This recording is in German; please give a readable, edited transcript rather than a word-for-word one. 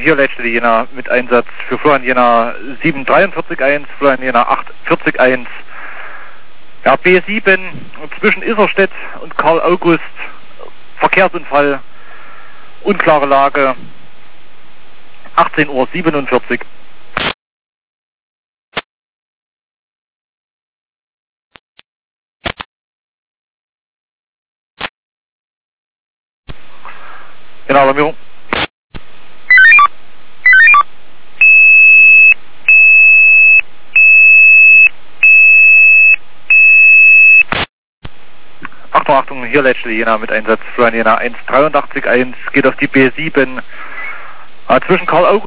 hier Leitstelle Jena mit Einsatz für Florian Jena 743-1, Florian Jena 840-1. Ja, B7 zwischen Isserstedt und Karl August, Verkehrsunfall, unklare Lage, 18:47 Uhr. Genau, Alarmierung. Achtung, hier Leitstelle Jena mit Einsatz Florian Jena 183-1, geht auf die B7 zwischen Karl August